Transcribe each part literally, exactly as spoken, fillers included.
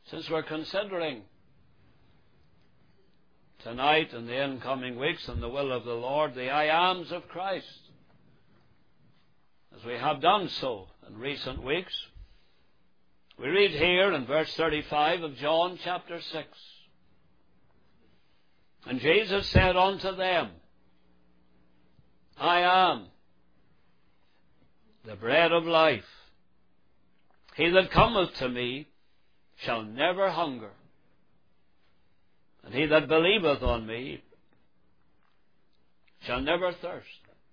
since we're considering tonight and the incoming weeks and the will of the Lord, the I ams of Christ, as we have done so in recent weeks, we read here in verse thirty-five of John chapter six, "And Jesus said unto them, I am the bread of life. He that cometh to me shall never hunger, and he that believeth on me shall never thirst."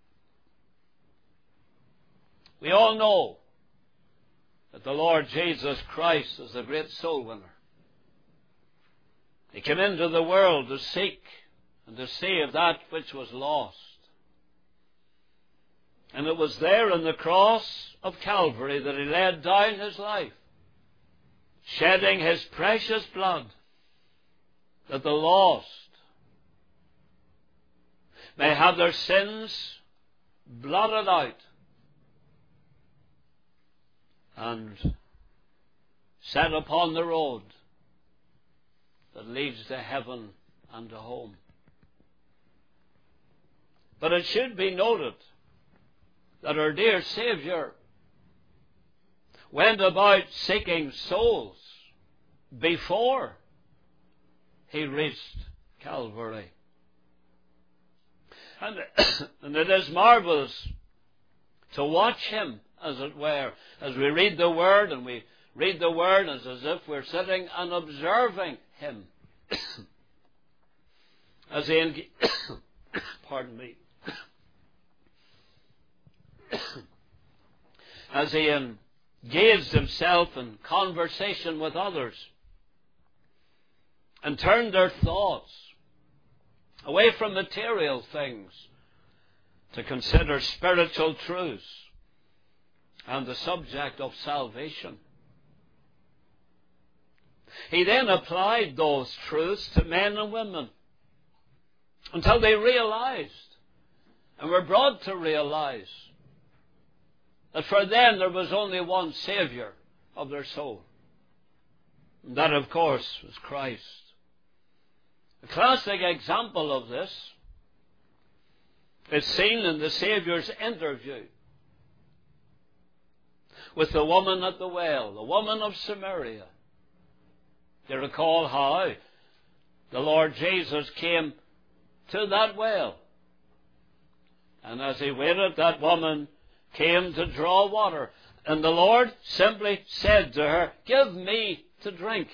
We all know that the Lord Jesus Christ is the great soul winner. He came into the world to seek and to save that which was lost. And it was there on the cross of Calvary that he laid down his life, shedding his precious blood, that the lost may have their sins blotted out and set upon the road that leads to heaven and to home. But it should be noted that our dear Saviour went about seeking souls before he reached Calvary. And, and it is marvelous to watch him, as it were, as we read the Word, and we read the Word as, as if we're sitting and observing him. As he, enga- pardon me, as he engaged himself in conversation with others and turned their thoughts away from material things to consider spiritual truths and the subject of salvation. He then applied those truths to men and women until they realized and were brought to realize that for them there was only one Saviour of their soul. And that, of course, was Christ. A classic example of this is seen in the Saviour's interview with the woman at the well, the woman of Samaria. You recall how the Lord Jesus came to that well. And as he waited, that woman came to draw water. And the Lord simply said to her, "Give me to drink."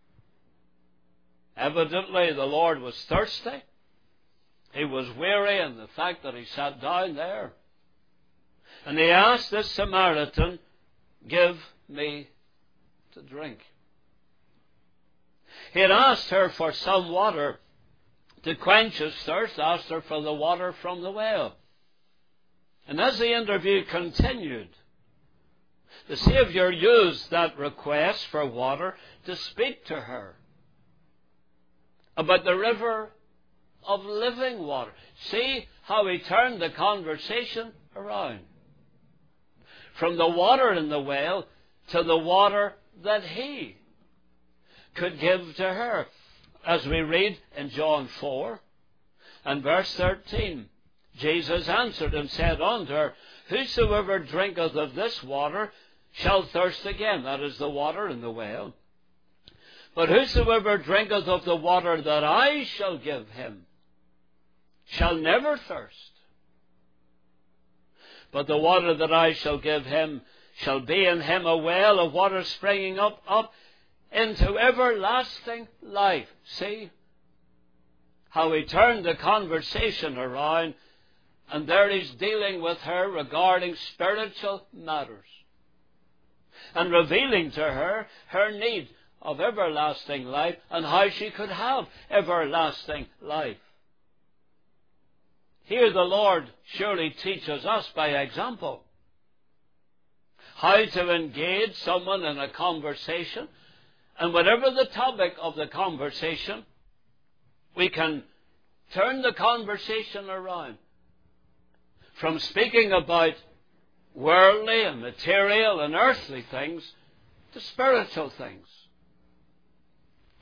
Evidently, the Lord was thirsty. He was weary in the fact that he sat down there. And he asked this Samaritan, "Give me to drink." He had asked her for some water to quench his thirst, asked her for the water from the well. And as the interview continued, the Saviour used that request for water to speak to her about the river of living water. See how he turned the conversation around. From the water in the well to the water that he could give to her. As we read in John four and verse thirteen, Jesus answered and said unto her, "Whosoever drinketh of this water shall thirst again." That is the water in the well. "But whosoever drinketh of the water that I shall give him shall never thirst. But the water that I shall give him shall be in him a well of water springing up, up into everlasting life." See how he turned the conversation around, and there he's dealing with her regarding spiritual matters and revealing to her her need of everlasting life and how she could have everlasting life. Here the Lord surely teaches us by example how to engage someone in a conversation, and whatever the topic of the conversation, we can turn the conversation around from speaking about worldly and material and earthly things to spiritual things.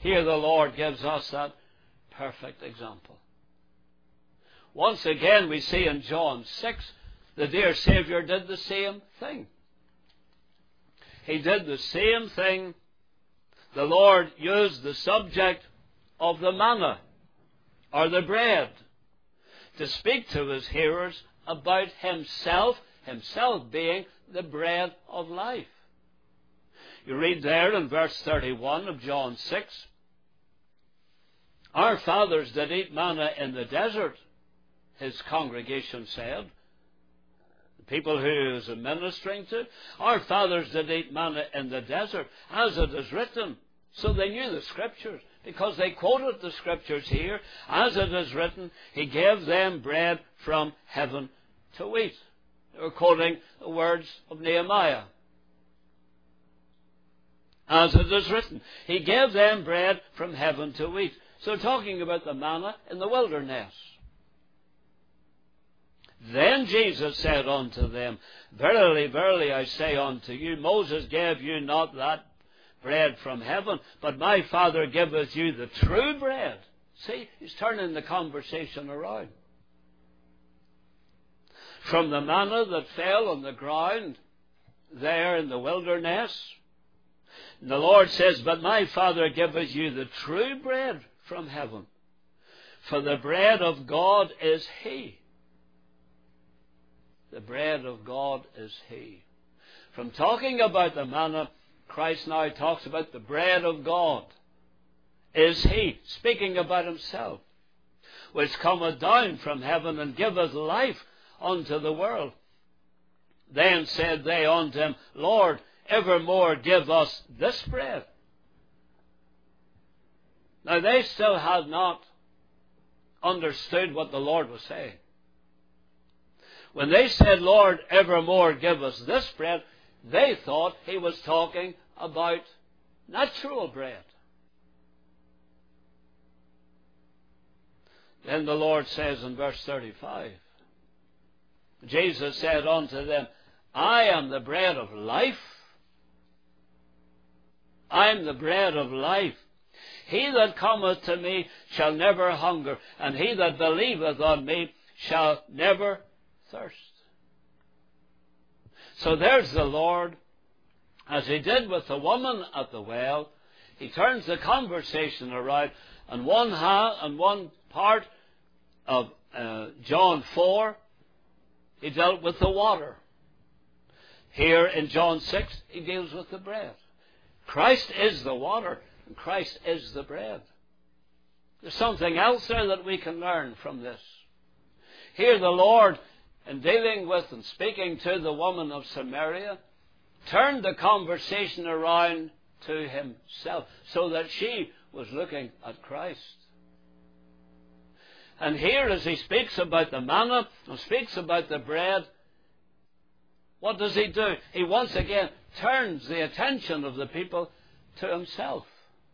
Here the Lord gives us that perfect example. Once again we see in John six, the dear Saviour did the same thing. He did the same thing. The Lord used the subject of the manna, or the bread, to speak to his hearers about himself, himself being the bread of life. You read there in verse thirty-one of John six, our fathers did eat manna in the desert, his congregation said. The people who he was ministering to, our fathers did eat manna in the desert, as it is written. So they knew the Scriptures, because they quoted the Scriptures here. As it is written, he gave them bread from heaven to eat. They were quoting the words of Nehemiah. As it is written, he gave them bread from heaven to eat. So talking about the manna in the wilderness. Then Jesus said unto them, verily, verily, I say unto you, Moses gave you not that bread from heaven, but my Father giveth you the true bread. See, he's turning the conversation around. From the manna that fell on the ground there in the wilderness, the Lord says, but my Father giveth you the true bread from heaven. For the bread of God is he. The bread of God is he. From talking about the manna, Christ now talks about the bread of God is he, speaking about himself, which cometh down from heaven and giveth life unto the world. Then said they unto him, Lord, evermore give us this bread. Now they still had not understood what the Lord was saying. When they said, Lord, evermore give us this bread, they thought he was talking about natural bread. Then the Lord says in verse thirty-five, Jesus said unto them, I am the bread of life. I am the bread of life. He that cometh to me shall never hunger, and he that believeth on me shall never thirst. So there's the Lord, as he did with the woman at the well. He turns the conversation around. On one hand, on one part of uh, John four, he dealt with the water. Here in John six, he deals with the bread. Christ is the water, and Christ is the bread. There's something else there that we can learn from this. Here the Lord, in dealing with and speaking to the woman of Samaria, turned the conversation around to himself, so that she was looking at Christ. And here, as he speaks about the manna and speaks about the bread, what does he do? He once again turns the attention of the people to himself.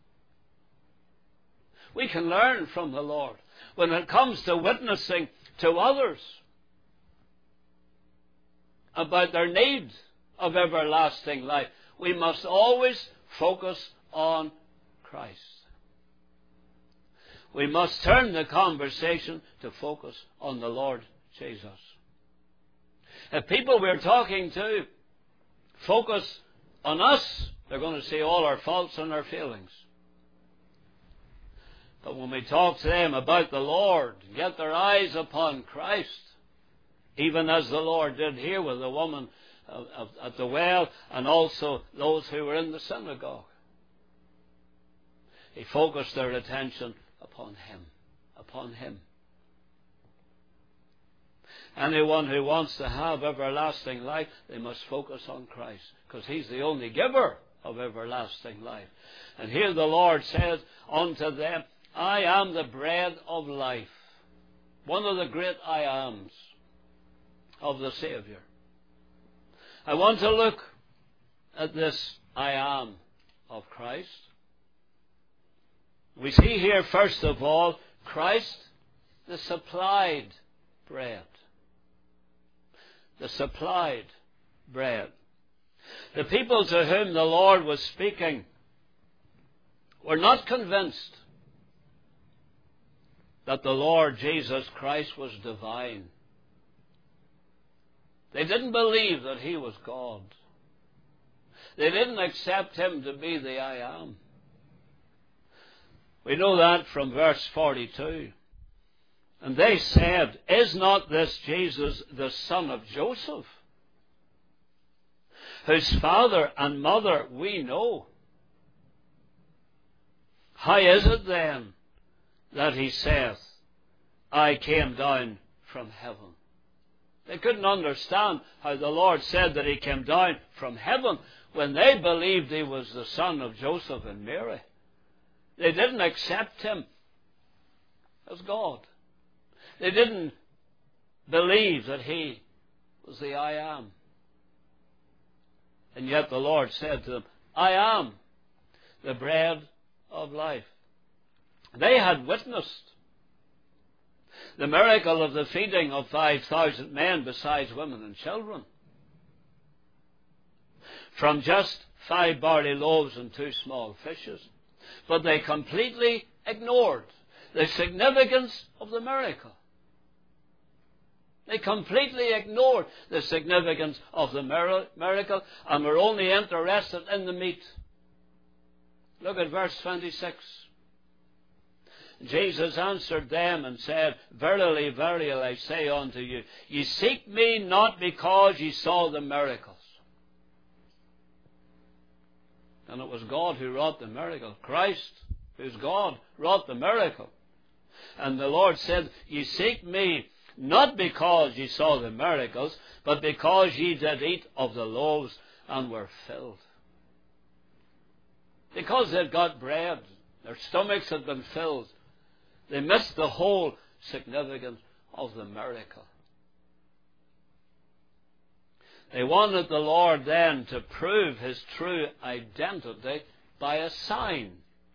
We can learn from the Lord when it comes to witnessing to others about their need of everlasting life. We must always focus on Christ. We must turn the conversation to focus on the Lord Jesus. If people we're talking to focus on us, they're going to see all our faults and our failings. But when we talk to them about the Lord, get their eyes upon Christ, even as the Lord did here with the woman at the well and also those who were in the synagogue, he focused their attention upon him, upon him. Anyone who wants to have everlasting life, they must focus on Christ, because he's the only giver of everlasting life. And here the Lord says unto them, I am the bread of life. One of the great I ams of the Savior. I want to look at this I am of Christ. We see here, first of all, Christ, the supplied bread. The supplied bread. The people to whom the Lord was speaking were not convinced that the Lord Jesus Christ was divine. They didn't believe that he was God. They didn't accept him to be the I am. We know that from verse forty-two. And they said, "Is not this Jesus the son of Joseph, whose father and mother we know? How is it then that he saith, I came down from heaven?" They couldn't understand how the Lord said that he came down from heaven when they believed he was the son of Joseph and Mary. They didn't accept him as God. They didn't believe that he was the I am. And yet the Lord said to them, "I am the bread of life." They had witnessed the miracle of the feeding of five thousand men besides women and children, from just five barley loaves and two small fishes. But they completely ignored the significance of the miracle. They completely ignored the significance of the miracle and were only interested in the meat. Look at verse twenty-six. Jesus answered them and said, "Verily, verily, I say unto you, ye seek me not because ye saw the miracles." And it was God who wrought the miracle. Christ, who's God, wrought the miracle. And the Lord said, "Ye seek me not because ye saw the miracles, but because ye did eat of the loaves and were filled." Because they'd got bread, their stomachs had been filled, they missed the whole significance of the miracle. They wanted the Lord then to prove his true identity by a sign.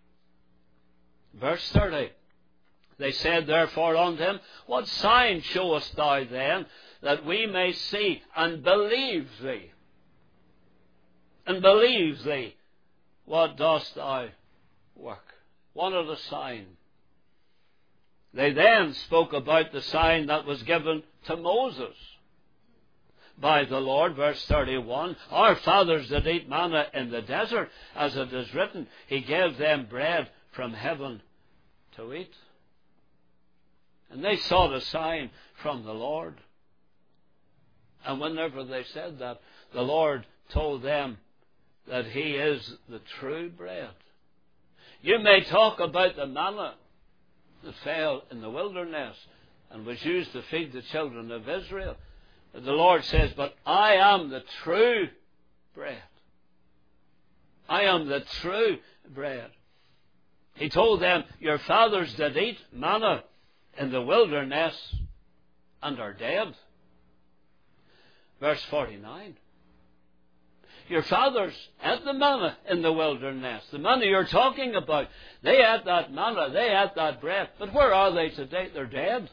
Verse thirty. They said therefore unto him, "What sign showest thou then, that we may see and believe thee? And believe thee, what dost thou work?" Wanted a sign. They then spoke about the sign that was given to Moses by the Lord, verse thirty-one. "Our fathers did eat manna in the desert, as it is written, he gave them bread from heaven to eat." And they sought a sign from the Lord. And whenever they said that, the Lord told them that he is the true bread. You may talk about the manna that fell in the wilderness and was used to feed the children of Israel. The Lord says, "But I am the true bread. I am the true bread." He told them, "Your fathers did eat manna in the wilderness and are dead." Verse forty-nine. Your fathers ate the manna in the wilderness. The manna you're talking about, they ate that manna, they ate that bread. But where are they today? They're dead.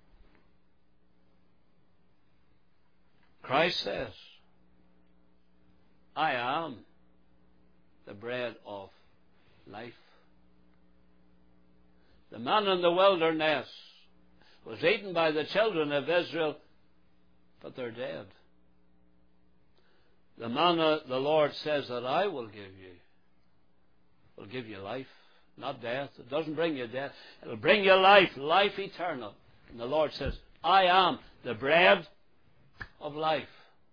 Christ says, "I am the bread of life." The manna in the wilderness was eaten by the children of Israel, but they're dead. The manna, the Lord says, that I will give you, will give you life, not death. It doesn't bring you death. It'll bring you life, life eternal. And the Lord says, "I am the bread of life."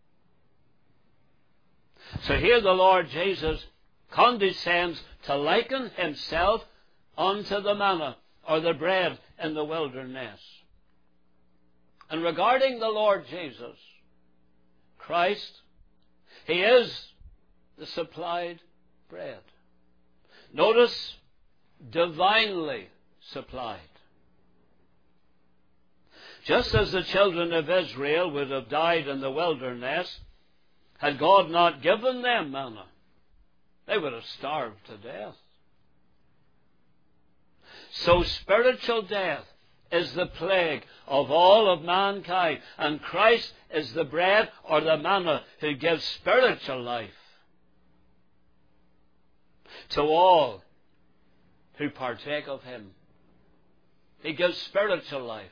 So here the Lord Jesus condescends to liken himself unto the manna, or the bread in the wilderness. And regarding the Lord Jesus, Christ, he is the supplied bread. Notice, divinely supplied. Just as the children of Israel would have died in the wilderness, had God not given them manna, they would have starved to death. So spiritual death is the plague of all of mankind, and Christ is the bread or the manna who gives spiritual life to all who partake of him. He gives spiritual life.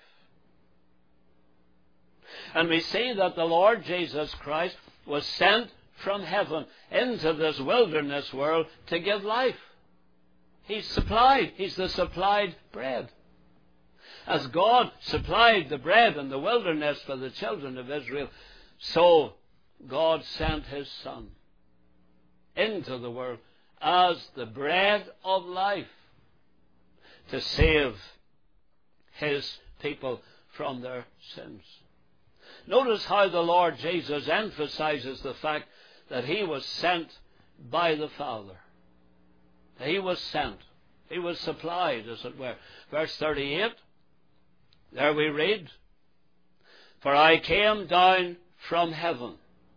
And we see that the Lord Jesus Christ was sent from heaven into this wilderness world to give life. He's supplied. He's the supplied bread. As God supplied the bread in the wilderness for the children of Israel, so God sent his Son into the world as the bread of life to save his people from their sins. Notice how the Lord Jesus emphasizes the fact that he was sent by the Father. He was sent. He was supplied, as it were. Verse thirty-eight, there we read, "For I came down from heaven,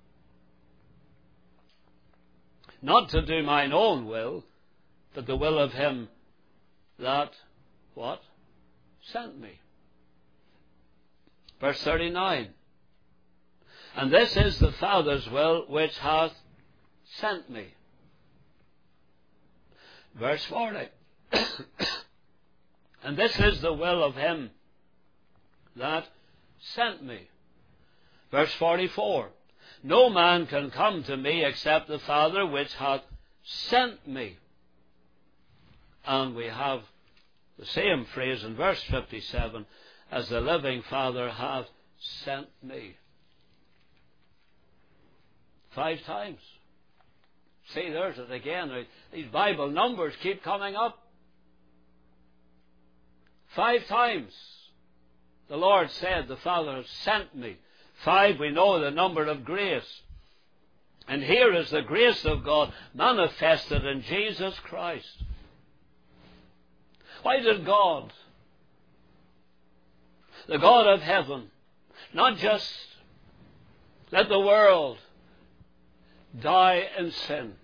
not to do mine own will, but the will of him that," what? "Sent me." Verse thirty-nine, "And this is the Father's will which hath sent me." Verse forty, "And this is the will of him that sent me." Verse forty-four, "No man can come to me except the Father which hath sent me." And we have the same phrase in verse fifty-seven, "As the living Father hath sent me." Five times. See, there's it again. These Bible numbers keep coming up. Five times the Lord said, "The Father has sent me." Five, we know the number of grace. And here is the grace of God manifested in Jesus Christ. Why did God, the God of heaven, not just let the world die in sin?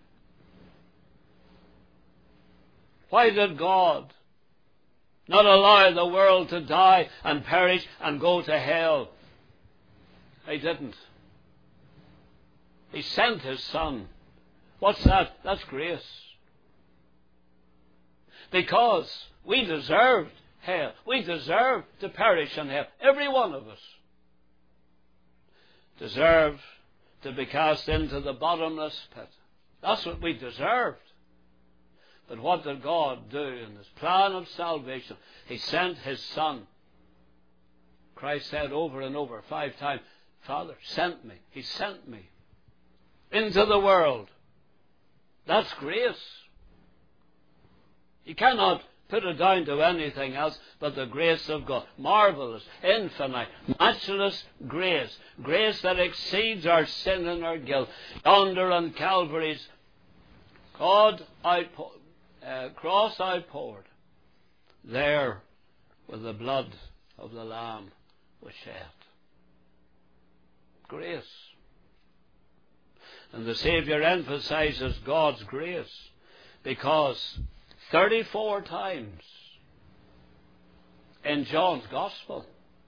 Why did God not allow the world to die and perish and go to hell? He didn't. He sent his Son. What's that? That's grace. Because we deserved hell. We deserved to perish in hell. Every one of us deserved to be cast into the bottomless pit. That's what we deserved. But what did God do in his plan of salvation? He sent his Son. Christ said over and over, five times, "Father sent me." He sent me into the world. That's grace. You cannot put it down to anything else but the grace of God. Marvelous, infinite, matchless grace. Grace that exceeds our sin and our guilt. Yonder on Calvary's God outpo- uh, cross outpoured. There where the blood of the Lamb was shed. Grace. And the Saviour emphasizes God's grace because thirty-four times in John's Gospel,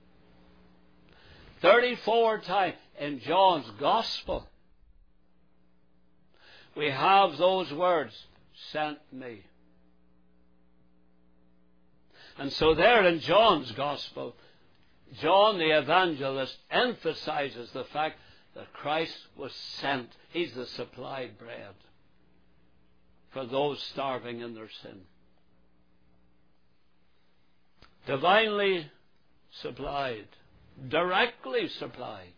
thirty-four times in John's Gospel, we have those words, "Sent me." And so there in John's Gospel, John the evangelist emphasizes the fact that Christ was sent. He's the supplied bread for those starving in their sin. Divinely supplied, directly supplied.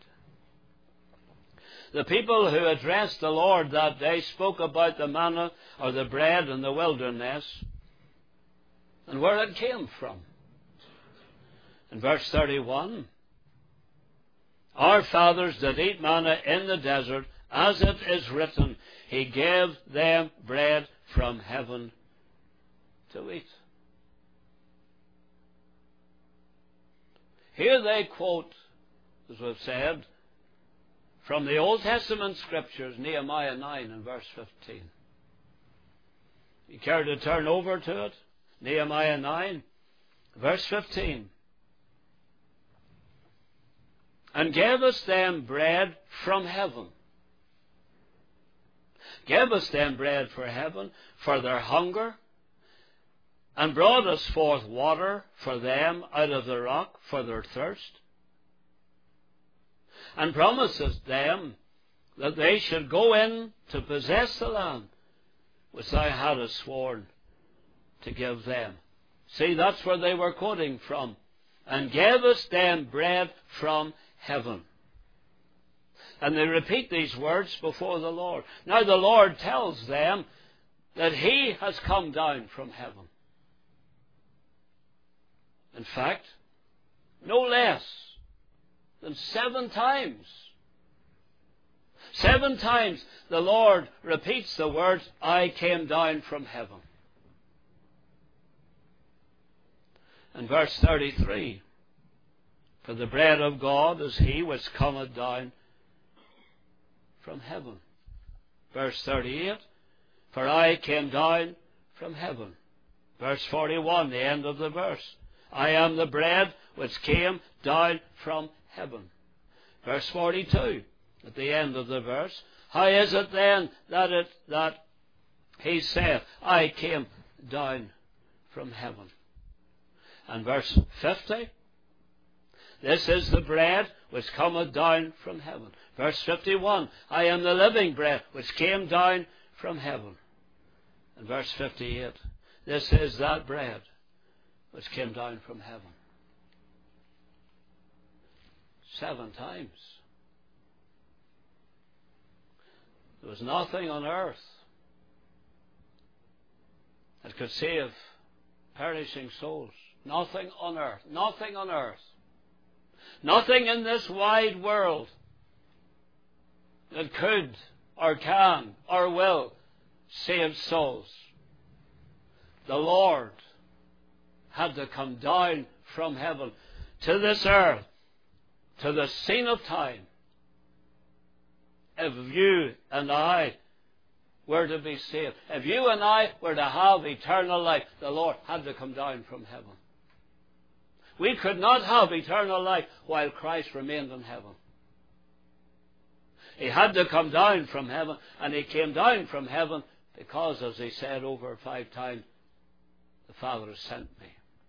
The people who addressed the Lord that day spoke about the manna or the bread in the wilderness and where it came from. In verse thirty-one, "Our fathers did eat manna in the desert, as it is written, He gave them bread from heaven to eat." Here they quote, as we've said, from the Old Testament Scriptures, Nehemiah nine and verse fifteen. You care to turn over to it? Nehemiah nine, verse fifteen. "And gave us them bread from heaven." Gave us them bread for heaven, for their hunger, and brought us forth water for them out of the rock for their thirst, and promisest them that they should go in to possess the land which thou hadst sworn to give them. See, that's where they were quoting from. And gavest them bread from heaven. And they repeat these words before the Lord. Now the Lord tells them that He has come down from heaven. In fact, no less than seven times. Seven times the Lord repeats the words, I came down from heaven. And verse thirty-three, for the bread of God is He which cometh down from heaven. Verse thirty-eight, for I came down from heaven. Verse forty-one, the end of the verse, I am the bread which came down from heaven. Verse forty-two, at the end of the verse, how is it then that it that He saith, I came down from heaven? And verse fifty, this is the bread which cometh down from heaven. Verse fifty-one, I am the living bread which came down from heaven. And verse fifty-eight, this is that bread which came down from heaven. Seven times. There was nothing on earth that could save perishing souls. Nothing on earth. Nothing on earth. Nothing in this wide world that could or can or will save souls. The Lord had to come down from heaven to this earth, to the scene of time. If you and I were to be saved, if you and I were to have eternal life, the Lord had to come down from heaven. We could not have eternal life while Christ remained in heaven. He had to come down from heaven, and He came down from heaven because, as He said over five times, the Father has sent me.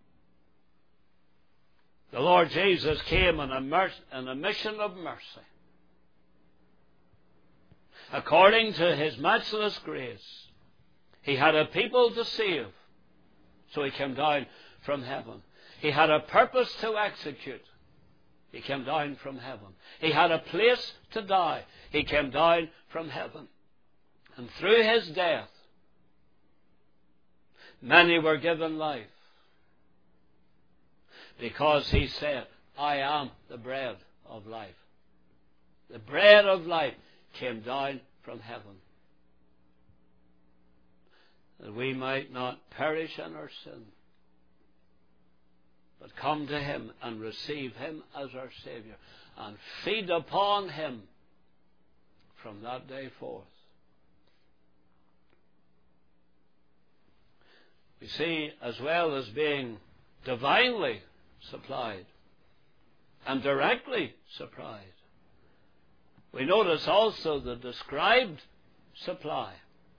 The Lord Jesus came on a, mer- on a mission of mercy. According to His matchless grace, He had a people to save, so He came down from heaven. He had a purpose to execute. He came down from heaven. He had a place to die. He came down from heaven. And through His death, many were given life. Because He said, I am the bread of life. The bread of life came down from heaven, that we might not perish in our sin, but come to Him and receive Him as our Saviour and feed upon Him from that day forth. We see, as well as being divinely supplied and directly supplied, we notice also the described supply.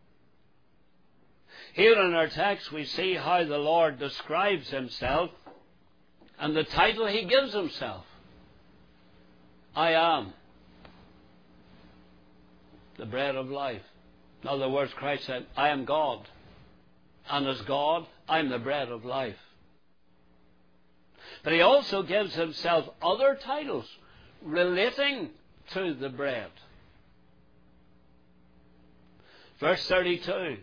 Here in our text we see how the Lord describes Himself and the title He gives Himself. I am the bread of life. In other words, Christ said, I am God. And as God, I'm the bread of life. But He also gives Himself other titles relating to the bread. Verse thirty-two,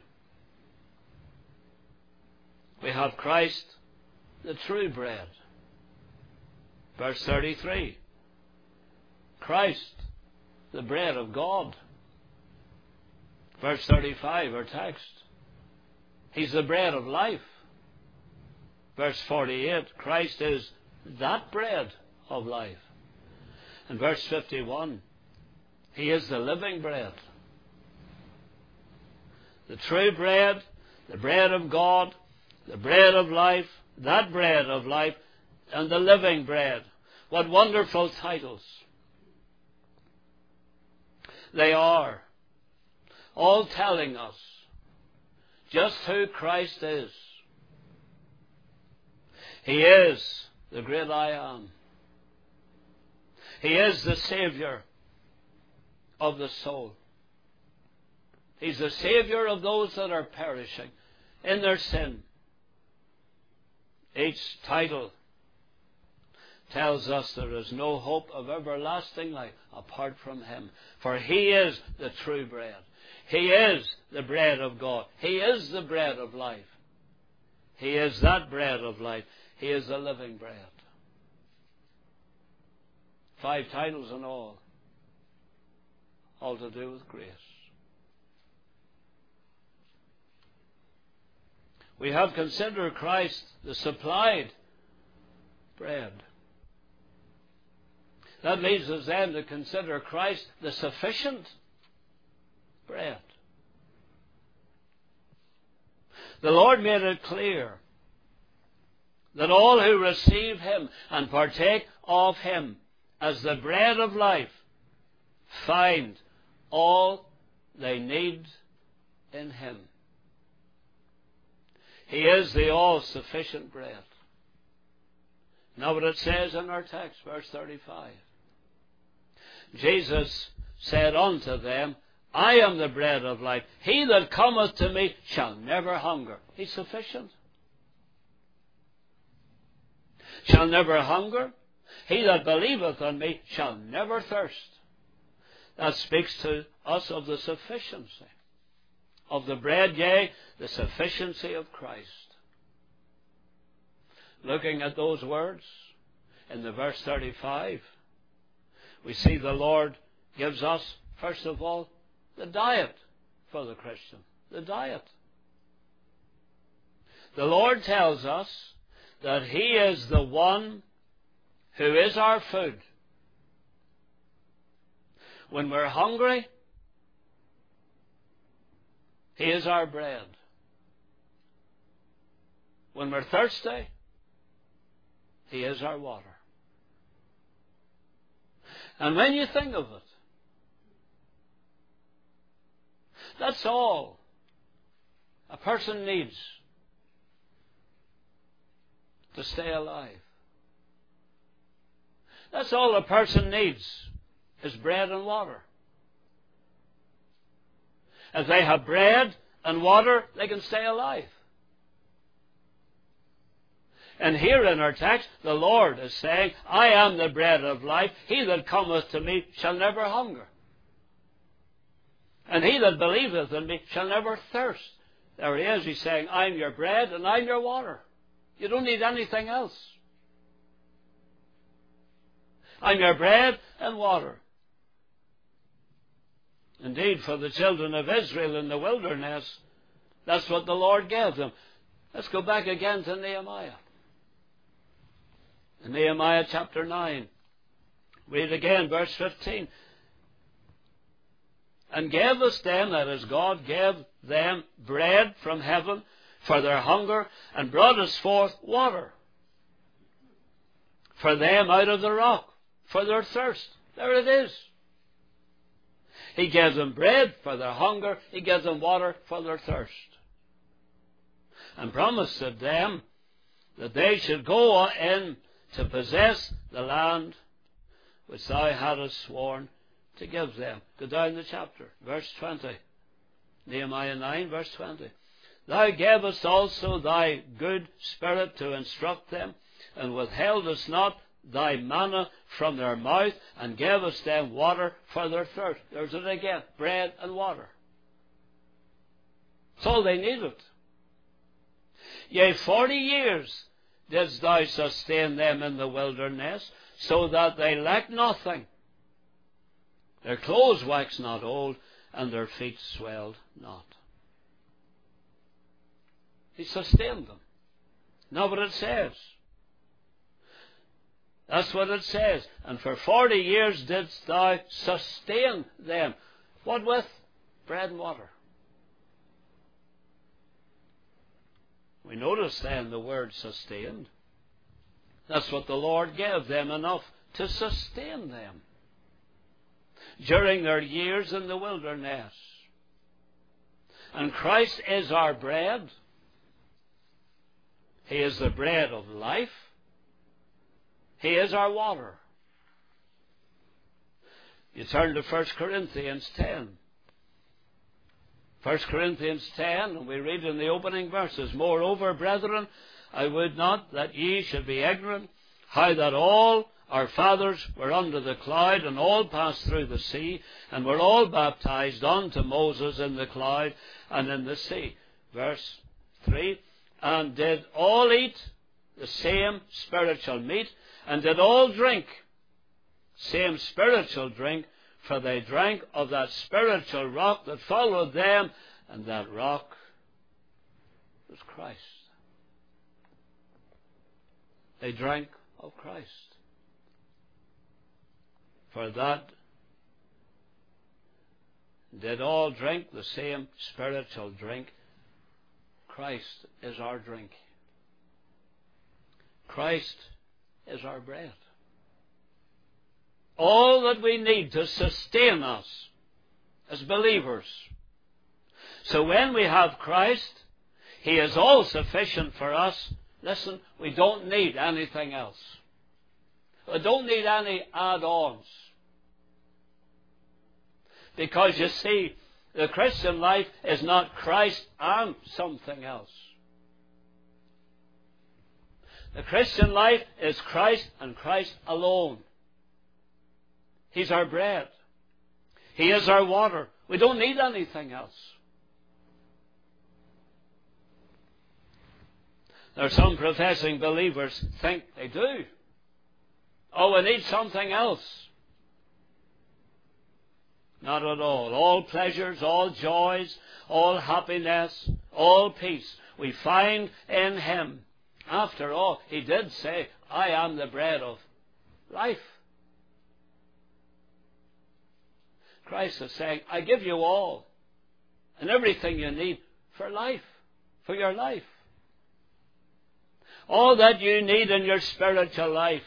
we have Christ, the true bread. Verse thirty-three, Christ, the bread of God. Verse thirty-five, our text, He's the bread of life. Verse forty-eight, Christ is that bread of life. And verse fifty-one, He is the living bread. The true bread, the bread of God, the bread of life, that bread of life, and the living bread. What wonderful titles they are, all telling us just who Christ is He is the great I am. He is the Savior of the soul. He's the Savior of those that are perishing in their sin. Each title tells us there is no hope of everlasting life apart from Him. For He is the true bread. He is the bread of God. He is the bread of life. He is that bread of life. He is the living bread. Five titles in all. All to do with grace. We have considered Christ the supplied bread. That leads us then to consider Christ the sufficient bread. The Lord made it clear that all who receive Him and partake of Him as the bread of life find all they need in Him. He is the all-sufficient bread. Now what it says in our text, verse thirty-five. Jesus said unto them, I am the bread of life. He that cometh to me shall never hunger. He's sufficient. Shall never hunger. He that believeth on me shall never thirst. That speaks to us of the sufficiency of the bread, yea, the sufficiency of Christ. Looking at those words in the verse thirty-five, we see the Lord gives us, first of all, the diet for the Christian. The diet. The Lord tells us that He is the one who is our food. When we're hungry, He is our bread. When we're thirsty, He is our water. And when you think of it, that's all a person needs to stay alive. That's all a person needs is bread and water. If they have bread and water, they can stay alive. And here in our text, the Lord is saying, I am the bread of life. He that cometh to me shall never hunger. And he that believeth in me shall never thirst. There he is. He's saying, I'm your bread and I'm your water. You don't need anything else. I'm your bread and water. Indeed, for the children of Israel in the wilderness, that's what the Lord gave them. Let's go back again to Nehemiah. In Nehemiah chapter nine, read again verse fifteen. And gave us them, that is God, gave them bread from heaven for their hunger, and brought us forth water for them out of the rock, for their thirst. There it is. He gave them bread for their hunger. He gave them water for their thirst. And promised to them that they should go in to possess the land which thou hadst sworn to give them. Go down the chapter, verse twenty. Nehemiah nine, verse twenty. Thou gavest also thy good spirit to instruct them, and withheldest not thy manna from their mouth, and gavest them water for their thirst. There's it again, bread and water. That's all they needed. Yea, forty years didst thou sustain them in the wilderness, so that they lacked nothing. Their clothes waxed not old, and their feet swelled not. He sustained them. Not what it says. That's what it says. And for forty years didst thou sustain them. What with? Bread and water. We notice then the word sustained. That's what the Lord gave them, enough to sustain them during their years in the wilderness. And Christ is our bread. He is the bread of life. He is our water. You turn to First Corinthians ten. First Corinthians ten, and we read in the opening verses, Moreover, brethren, I would not that ye should be ignorant, how that all our fathers were under the cloud, and all passed through the sea, and were all baptized unto Moses in the cloud and in the sea. Verse three, and did all eat the same spiritual meat, and did all drink same spiritual drink, for they drank of that spiritual rock that followed them, and that rock was Christ. They drank of Christ. For that did all drink the same spiritual drink. Christ is our drink. Christ is our bread. All that we need to sustain us as believers. So when we have Christ, He is all sufficient for us. Listen, we don't need anything else. We don't need any add-ons. Because you see, the Christian life is not Christ and something else. The Christian life is Christ and Christ alone. He's our bread. He is our water. We don't need anything else. There are some professing believers think they do. Oh, we need something else. Not at all. All pleasures, all joys, all happiness, all peace we find in Him. After all, He did say, I am the bread of life. Christ is saying, I give you all and everything you need for life, for your life. All that you need in your spiritual life,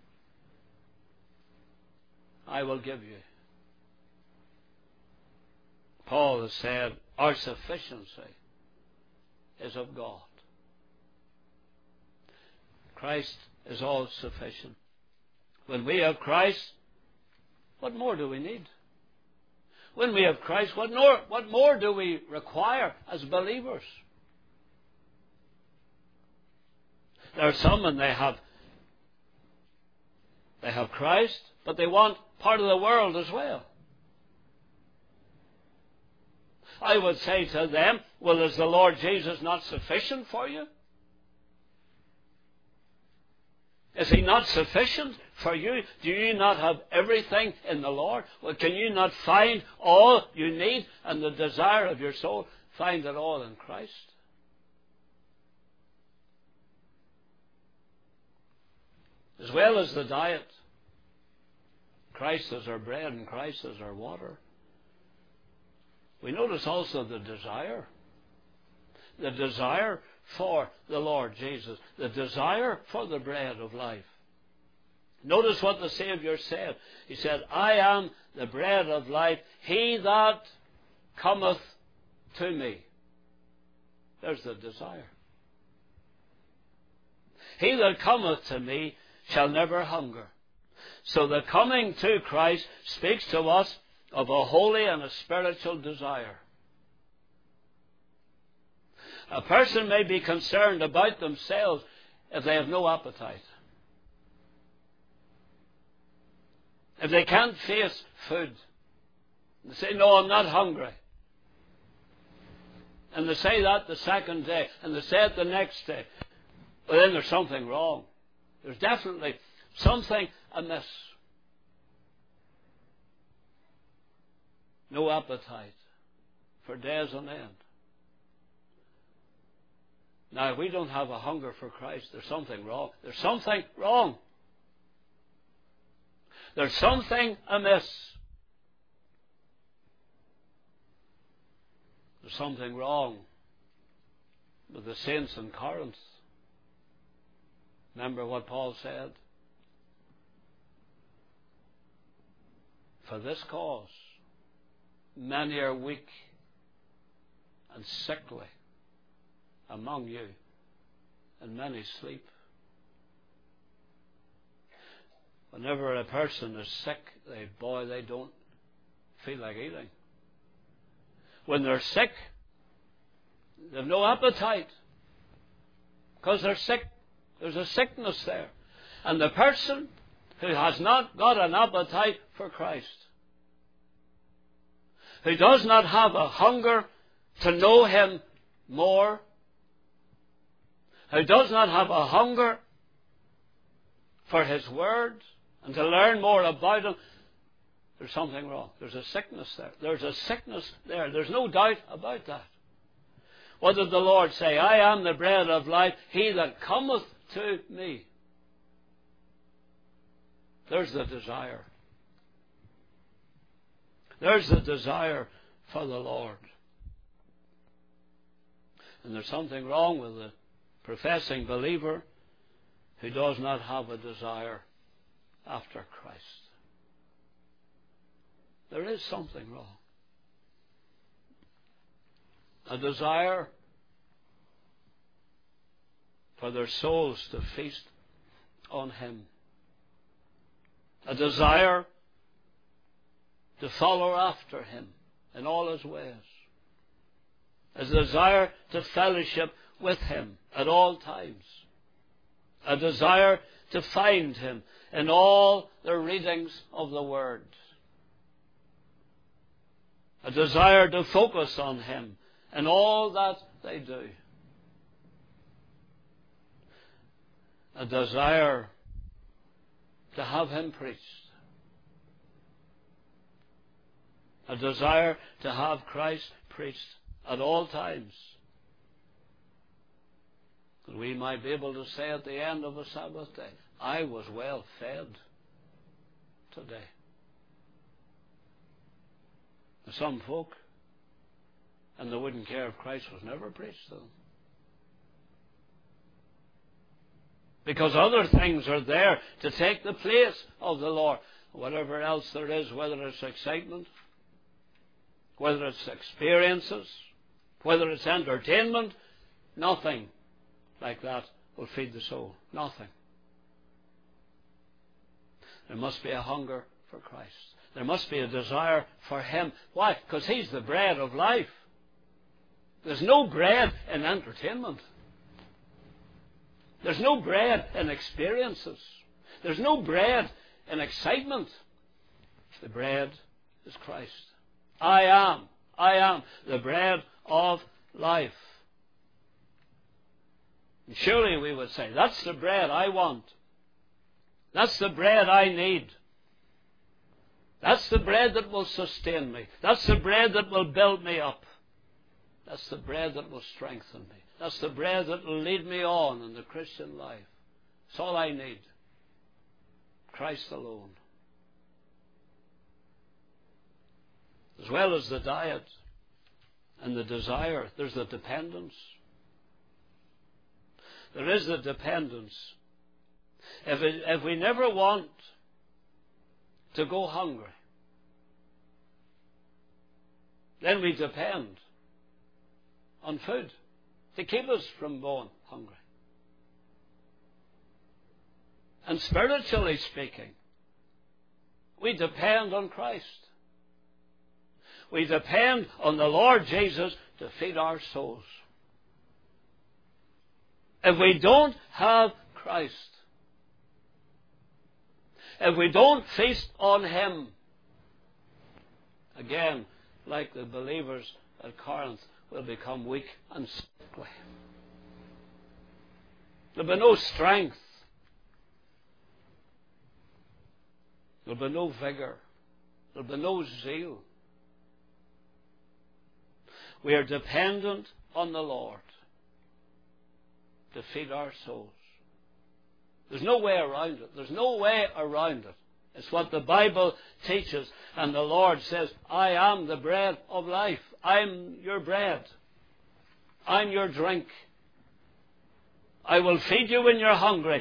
I will give you. Paul has said, our sufficiency is of God. Christ is all sufficient. When we have Christ, what more do we need? When we have Christ, what more, what more do we require as believers? There are some and they have they have Christ, but they want part of the world as well. I would say to them, well, is the Lord Jesus not sufficient for you? Is He not sufficient for you? Do you not have everything in the Lord? Well, can you not find all you need and the desire of your soul? Find it all in Christ. As well as the diet, Christ is our bread and Christ is our water. We notice also the desire. The desire for the Lord Jesus. The desire for the bread of life. Notice what the Savior said. He said, I am the bread of life. He that cometh to me. There's the desire. He that cometh to me shall never hunger. So the coming to Christ speaks to us of a holy and a spiritual desire. A person may be concerned about themselves if they have no appetite. If they can't face food. They say, no, I'm not hungry. And they say that the second day. And they say it the next day. Well, then there's something wrong. There's definitely something amiss. No appetite for days on end. Now, if we don't have a hunger for Christ, there's something wrong. There's something wrong. There's something amiss. There's something wrong with the saints in Corinth. Remember what Paul said? For this cause, many are weak and sickly among you, and many sleep. Whenever a person is sick, they, boy, they don't feel like eating. When they're sick, they have no appetite because they're sick. There's a sickness there. And the person who has not got an appetite for Christ, who does not have a hunger to know Him more, who does not have a hunger for His Word and to learn more about Him, there's something wrong. There's a sickness there. There's a sickness there. There's no doubt about that. What did the Lord say? I am the bread of life. He that cometh to me. There's the desire. There's the desire for the Lord. And there's something wrong with the professing believer who does not have a desire after Christ. There is something wrong. A desire for their souls to feast on Him. A desire to follow after Him in all His ways. A desire to fellowship with Him at all times. A desire to find Him in all their readings of the Word. A desire to focus on Him in all that they do. A desire to have Him preached. A desire to have Christ preached at all times. That we might be able to say at the end of a Sabbath day, I was well fed today. Some folk, and they wouldn't care if Christ was never preached to them. Because other things are there to take the place of the Lord. Whatever else there is, whether it's excitement, whether it's experiences, whether it's entertainment, nothing like that will feed the soul. Nothing. There must be a hunger for Christ. There must be a desire for Him. Why? Because He's the bread of life. There's no bread in entertainment. There's no bread in experiences. There's no bread in excitement. The bread is Christ. I am, I am the bread of life. And surely we would say, that's the bread I want. That's the bread I need. That's the bread that will sustain me. That's the bread that will build me up. That's the bread that will strengthen me. That's the bread that will lead me on in the Christian life. It's all I need. Christ alone. As well as the diet and the desire, there's the dependence. There is the dependence. If, it, if we never want to go hungry, then we depend on food to keep us from going hungry. And spiritually speaking, we depend on Christ. We depend on the Lord Jesus to feed our souls. If we don't have Christ, if we don't feast on Him, again, like the believers at Corinth, we'll become weak and sickly. There'll be no strength. There'll be no vigor. There'll be no zeal. We are dependent on the Lord to feed our souls. There's no way around it. There's no way around it. It's what the Bible teaches. And the Lord says, I am the bread of life. I'm your bread. I'm your drink. I will feed you when you're hungry.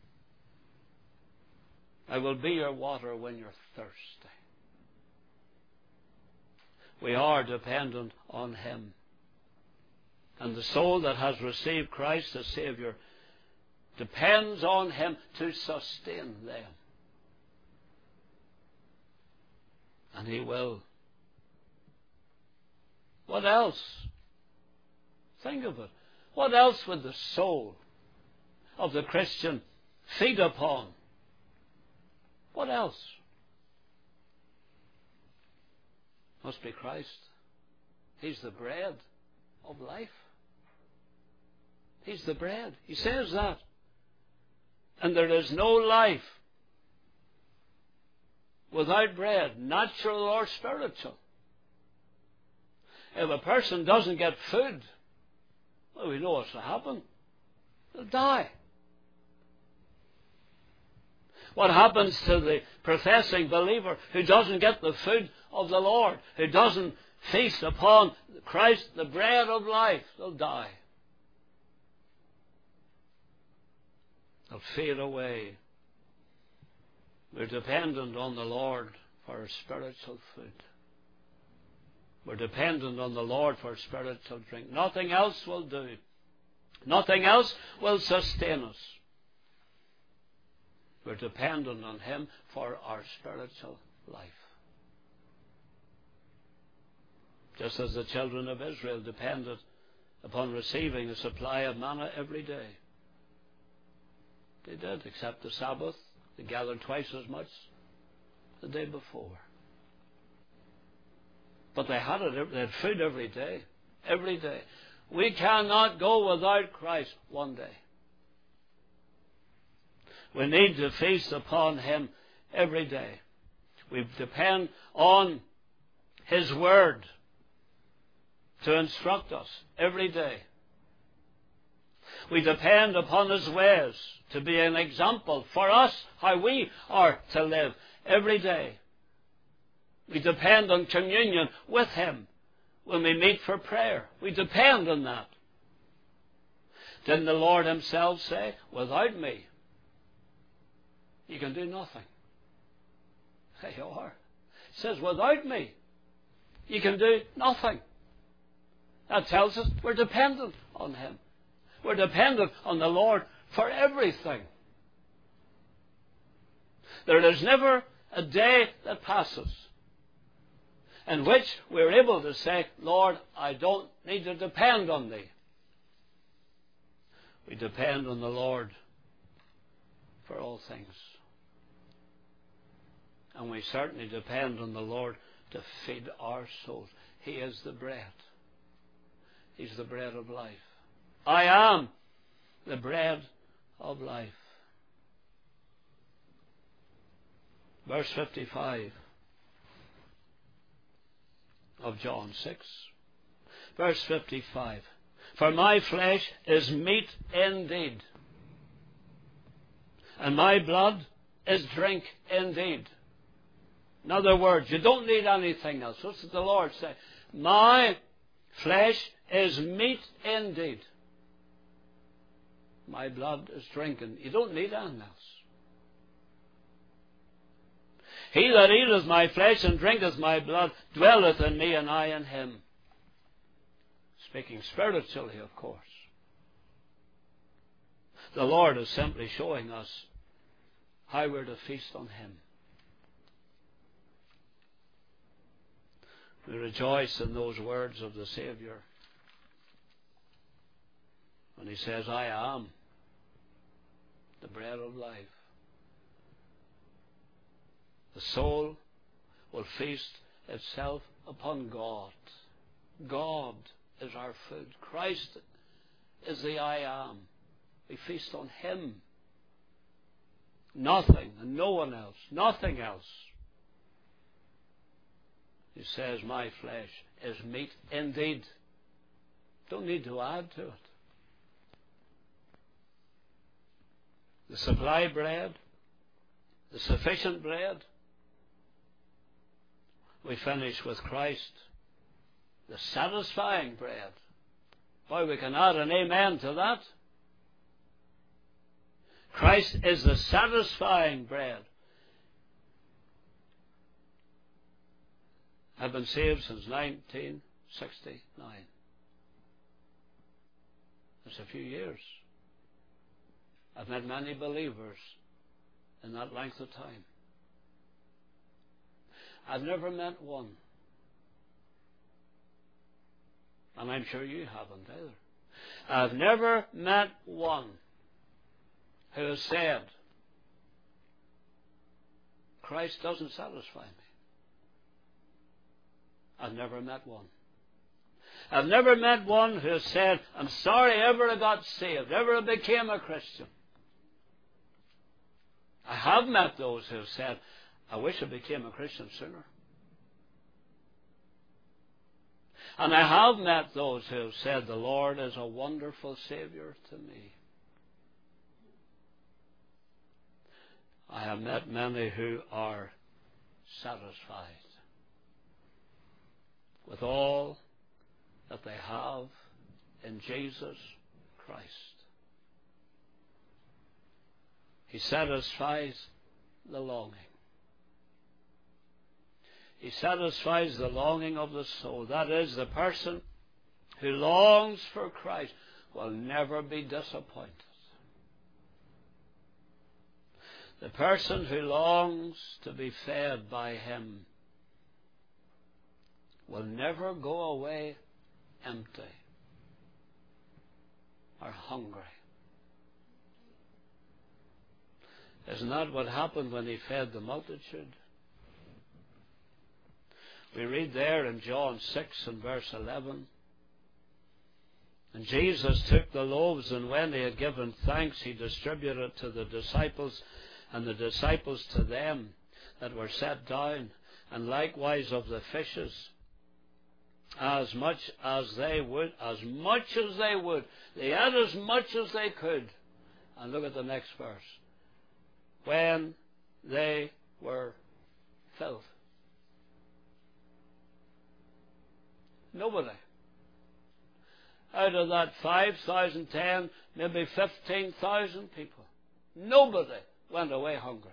I will be your water when you're thirsty. We are dependent on Him. And the soul that has received Christ as Saviour depends on him to sustain them. And he will. What else? Think of it. What else would the soul of the Christian feed upon? What else? Must be Christ. He's the bread of life. He's the bread. He says that. And there is no life without bread, natural or spiritual. If a person doesn't get food, well, we know what's to happen. They'll die. What happens to the professing believer who doesn't get the food of the Lord, who doesn't feast upon Christ, the bread of life? They'll die. They'll fade away. We're dependent on the Lord for our spiritual food. We're dependent on the Lord for spiritual drink. Nothing else will do. Nothing else will sustain us. We're dependent on him for our spiritual life. Just as the children of Israel depended upon receiving a supply of manna every day. They did, except the Sabbath. They gathered twice as much the day before. But they had it. They had food every day. Every day. We cannot go without Christ one day. We need to feast upon him every day. We depend on his word to instruct us every day. We depend upon his ways to be an example for us how we are to live every day. We depend on communion with him when we meet for prayer. We depend on that. Didn't the Lord himself say, without me, you can do nothing? There you are. He says, without me, you can do nothing. That tells us we're dependent on him. We're dependent on the Lord for everything. There is never a day that passes in which we're able to say, Lord, I don't need to depend on thee. We depend on the Lord for all things. And we certainly depend on the Lord to feed our souls. He is the bread. He's the bread of life. I am the bread of life. Verse fifty-five of John six. Verse fifty-five. For my flesh is meat indeed, and my blood is drink indeed. In other words, you don't need anything else. What does the Lord say? My flesh is meat indeed. My blood is drinking. You don't need anything else. He that eateth my flesh and drinketh my blood dwelleth in me, and I in him. Speaking spiritually, of course. The Lord is simply showing us how we're to feast on him. We rejoice in those words of the Savior when he says, I am the bread of life. The soul will feast itself upon God. God is our food. Christ is the I am. We feast on him. Nothing and no one else. Nothing else. He says, my flesh is meat indeed. Don't need to add to it. The supply bread, the sufficient bread. We finish with Christ, the satisfying bread. Boy, we can add an amen to that. Christ is the satisfying bread. I've been saved since nineteen sixty-nine. That's a few years. I've met many believers in that length of time. I've never met one, and I'm sure you haven't either. I've never met one who has said, Christ doesn't satisfy me. I've never met one. I've never met one who has said, I'm sorry ever I got saved, ever I became a Christian. I have met those who have said, I wish I became a Christian sooner. And I have met those who have said, the Lord is a wonderful Savior to me. I have met many who are satisfied with all that they have in Jesus Christ. He satisfies the longing. He satisfies the longing of the soul. That is, the person who longs for Christ will never be disappointed. The person who longs to be fed by Him will never go away empty or hungry. Isn't that what happened when He fed the multitude? We read there in John six and verse eleven, and Jesus took the loaves, and when He had given thanks, He distributed it to the disciples, and the disciples to them that were set down, and likewise of the fishes, as much as they would, as much as they would. They had as much as they could. And look at the next verse. When they were filled. Nobody. Out of that five thousand, ten, maybe fifteen thousand people, nobody went away hungry.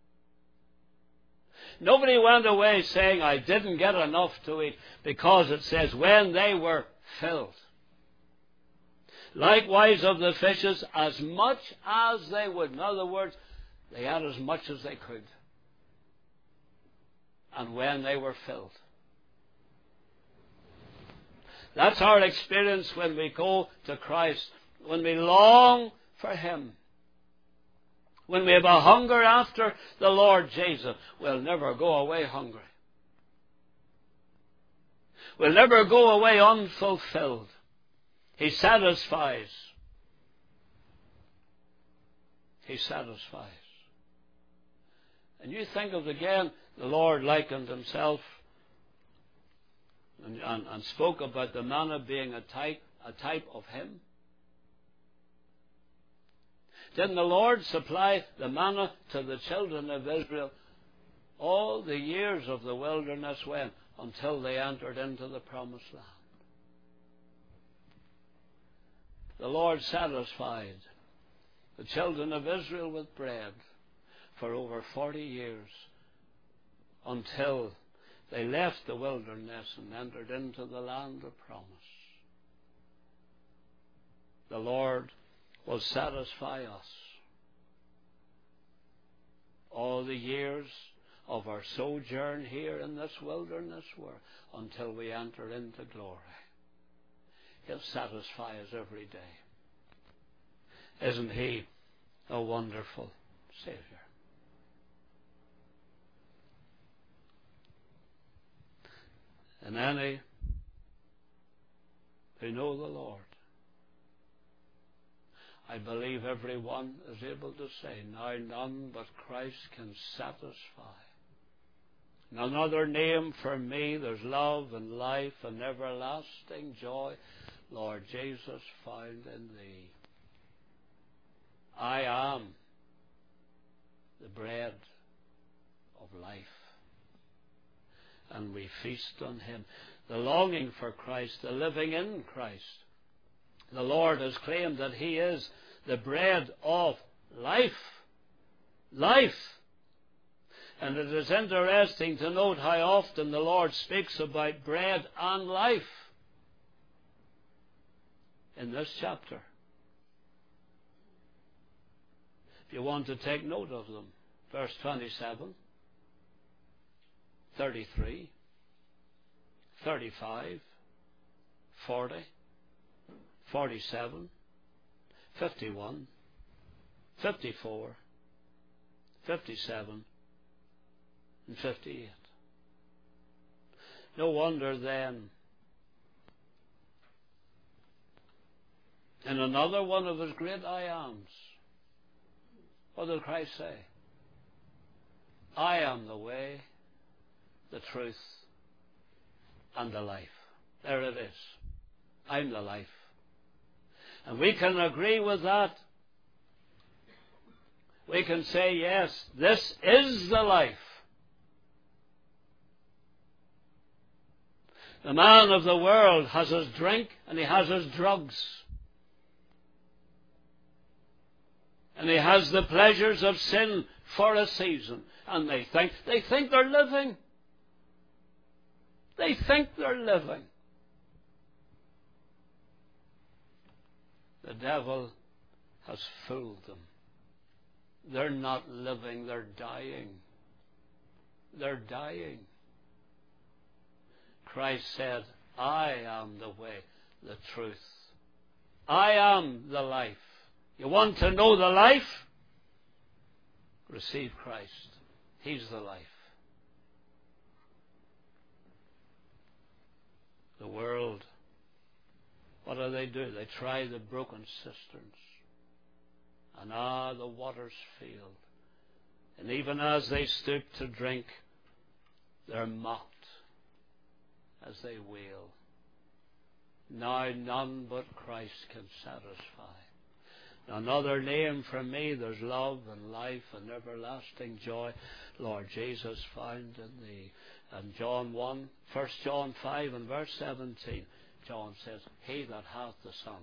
Nobody went away saying, I didn't get enough to eat, because it says, when they were filled. Likewise of the fishes, as much as they would. In other words, they had as much as they could. And when they were filled. That's our experience when we go to Christ, when we long for Him. When we have a hunger after the Lord Jesus, we'll never go away hungry. We'll never go away unfulfilled. He satisfies. He satisfies. And you think of again, the Lord likened Himself and, and, and spoke about the manna being a type, a type of Him. Didn't the Lord supply the manna to the children of Israel all the years of the wilderness when? Until they entered into the promised land. The Lord satisfied the children of Israel with bread for over forty years until they left the wilderness and entered into the land of promise. The Lord will satisfy us all the years of our sojourn here in this wilderness world until we enter into glory. He'll satisfy us every day. Isn't He a wonderful Savior? And any who know the Lord, I believe everyone is able to say, now none but Christ can satisfy. None other name for me. There's love and life and everlasting joy, Lord Jesus, found in Thee. I am the bread of life. And we feast on Him. The longing for Christ, the living in Christ. The Lord has claimed that He is the bread of life. Life. And it is interesting to note how often the Lord speaks about bread and life in this chapter. You want to take note of them. Verse twenty-seven, thirty-three, thirty-five, forty, forty-seven, fifty-one, fifty-four, fifty-seven, and fifty-eight. No wonder then, in another one of his great I ams, what did Christ say? I am the way, the truth, and the life. There it is. I'm the life. And we can agree with that. We can say, yes, this is the life. The man of the world has his drink and he has his drugs. And he has the pleasures of sin for a season. And they think, they think they're living. They think they're living. The devil has fooled them. They're not living, they're dying. They're dying. Christ said, I am the way, the truth. I am the life. You want to know the life? Receive Christ. He's the life. The world, what do they do? They try the broken cisterns. And ah, the waters failed. And even as they stoop to drink, they're mocked as they wail. Now none but Christ can satisfy. Another name for me, there's love and life and everlasting joy. Lord Jesus found in thee. And John one, First John five and verse seventeen, John says, he that hath the Son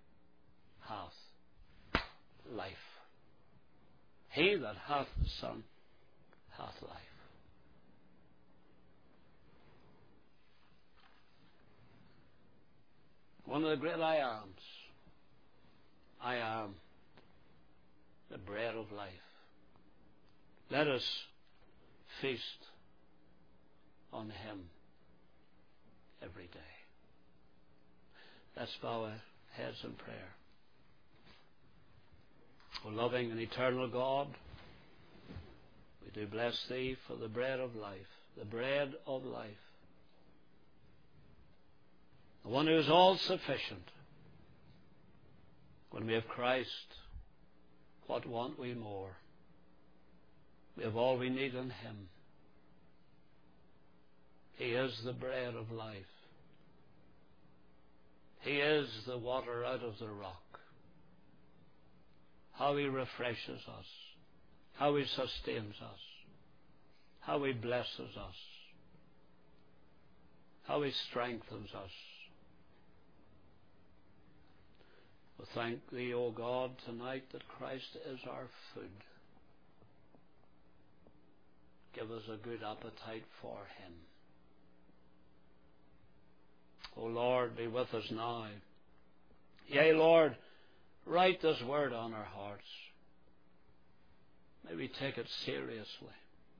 hath life. He that hath the Son hath life. One of the great I ams. I am the bread of life. Let us feast on him every day. Let's bow our heads in prayer. O loving and eternal God, we do bless thee for the bread of life, the bread of life, the one who is all sufficient. When we have Christ, what want we more? We have all we need in him. He is the bread of life. He is the water out of the rock. How he refreshes us. How he sustains us. How he blesses us. How he strengthens us. We thank thee, O God, tonight that Christ is our food. Give us a good appetite for him. O Lord, be with us now. Yea, Lord, write this word on our hearts. May we take it seriously.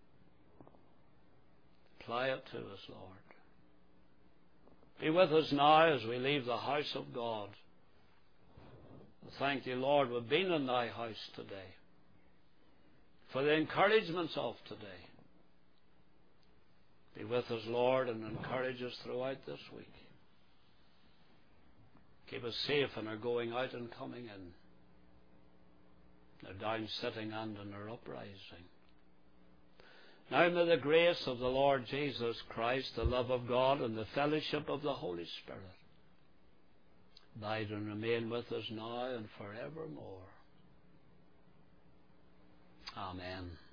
Apply it to us, Lord. Be with us now as we leave the house of God. Thank you, Lord, we've been in thy house today for the encouragements of today. Be with us, Lord, and encourage us throughout this week. Keep us safe in our going out and coming in, our down sitting and in our uprising. Now may the grace of the Lord Jesus Christ, the love of God, and the fellowship of the Holy Spirit abide and remain with us now and forevermore. Amen.